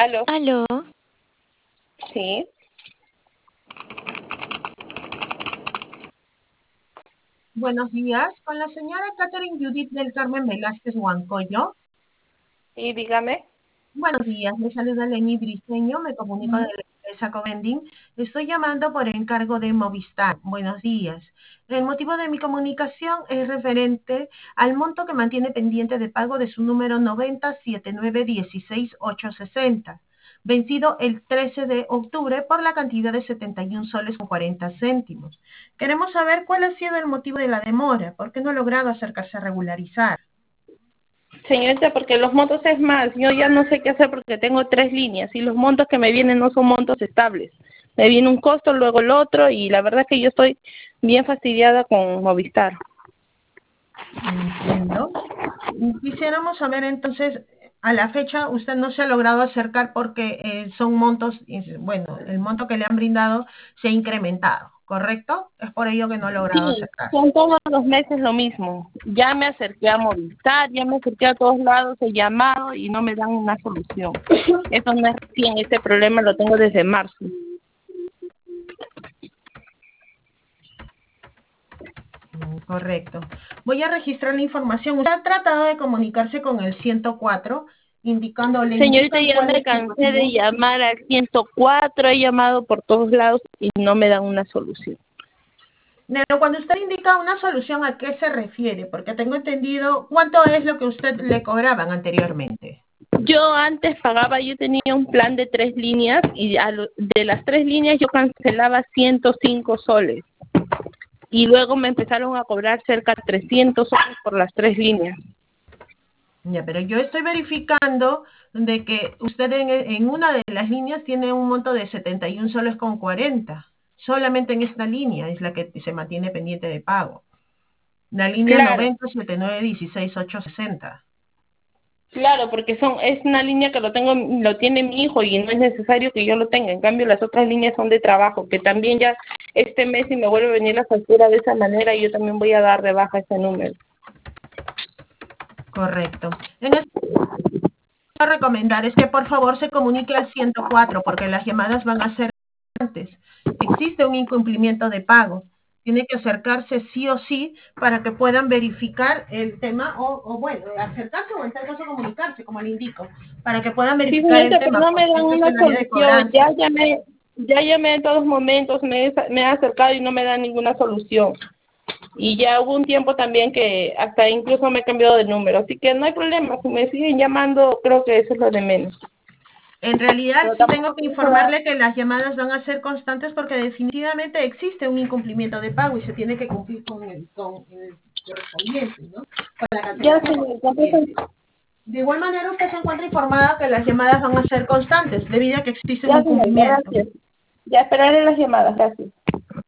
Aló. Aló, Sí. Buenos días, con la señora Catherine Judith del Carmen Velázquez Huancoyo. Y dígame. Buenos días, me saluda Lenny Briceño, me comunico de la empresa Covending. Estoy llamando por encargo de Movistar. Buenos días. El motivo de mi comunicación es referente al monto que mantiene pendiente de pago de su número 907916-860, vencido el 13 de octubre por la cantidad de 71 soles con 40 céntimos. Queremos saber cuál ha sido el motivo de la demora, por qué no ha logrado acercarse a regularizar. Señorita, porque los montos es más, yo ya no sé qué hacer porque tengo 3 líneas y los montos que me vienen no son montos estables. Me viene un costo, luego el otro y la verdad es que yo estoy bien fastidiada con Movistar. Entiendo. Quisiéramos saber entonces, a la fecha usted no se ha logrado acercar porque son montos, bueno, el monto que le han brindado se ha incrementado, ¿correcto? Es por ello que no ha logrado Sí, acercarse. son todos los meses lo mismo. Ya me acerqué a Movistar, ya me acerqué a todos lados, he llamado y no me dan una solución. Eso no es recién, este problema lo tengo desde marzo. Correcto. Voy a registrar la información. Usted ha tratado de comunicarse con el 104, indicando, le Señorita, indican ya cuál me es el cansé de motivo. llamar al 104, he llamado por todos lados y no me dan una solución. Pero cuando usted indica una solución, ¿a qué se refiere? Porque tengo entendido cuánto es lo que usted le cobraban anteriormente. Yo antes pagaba, yo tenía un plan de 3 líneas y de las 3 líneas yo cancelaba 105 soles. Y luego me empezaron a cobrar cerca de 300 soles por las 3 líneas. Ya, pero yo estoy verificando de que usted en una de las líneas tiene un monto de 71 soles con 40. Solamente en esta línea es la que se mantiene pendiente de pago. La línea Claro, 907916-860. claro, porque es una línea que lo tiene mi hijo y no es necesario que yo lo tenga. En cambio, las otras líneas son de trabajo, que también ya este mes si me vuelve a venir la factura de esa manera, yo también voy a dar de baja ese número. Correcto. En este a recomendar es que por favor se comunique al 104 porque las llamadas van a ser antes. Existe un incumplimiento de pago. Tiene que acercarse sí o sí para que puedan verificar el tema o bueno, acercarse o en tal caso comunicarse, como le indico, para que puedan Sí, verificar el señorita, pero tema, no me porque dan este es una el área de solución. cobranza. Ya llamé en todos momentos, me he acercado y no me dan ninguna solución. Y ya hubo un tiempo también que hasta incluso me he cambiado de número. Así que no hay problema, si me siguen llamando, creo que eso es lo de menos. En realidad Pero sí tengo tampoco que pienso dar. informarle que las llamadas van a ser constantes porque definitivamente existe un incumplimiento de pago y se tiene que cumplir con el correspondiente, ¿no? Con la Ya, cancelación señorita, correspondiente. De igual manera, usted se encuentra informada que las llamadas van a ser constantes debido a que existe un ya, señorita, incumplimiento. gracias. Ya esperaré las llamadas, gracias.